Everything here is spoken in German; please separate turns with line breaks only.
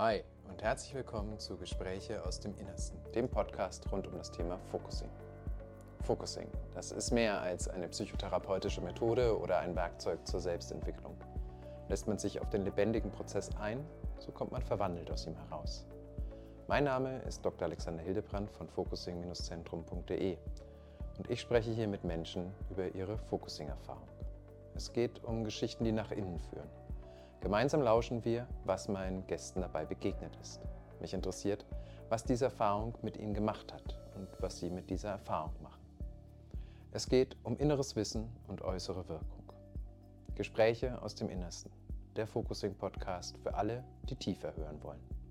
Hi und herzlich willkommen zu Gespräche aus dem Innersten, dem Podcast rund um das Thema Focusing. Focusing, das ist mehr als eine psychotherapeutische Methode oder ein Werkzeug zur Selbstentwicklung. Lässt man sich auf den lebendigen Prozess ein, so kommt man verwandelt aus ihm heraus. Mein Name ist Dr. Alexander Hildebrand von focusing-zentrum.de und ich spreche hier mit Menschen über ihre Focusing-Erfahrung. Es geht um Geschichten, die nach innen führen. Gemeinsam lauschen wir, was meinen Gästen dabei begegnet ist. Mich interessiert, was diese Erfahrung mit ihnen gemacht hat und was sie mit dieser Erfahrung machen. Es geht um inneres Wissen und äußere Wirkung. Gespräche aus dem Innersten, der Focusing-Podcast für alle, die tiefer hören wollen.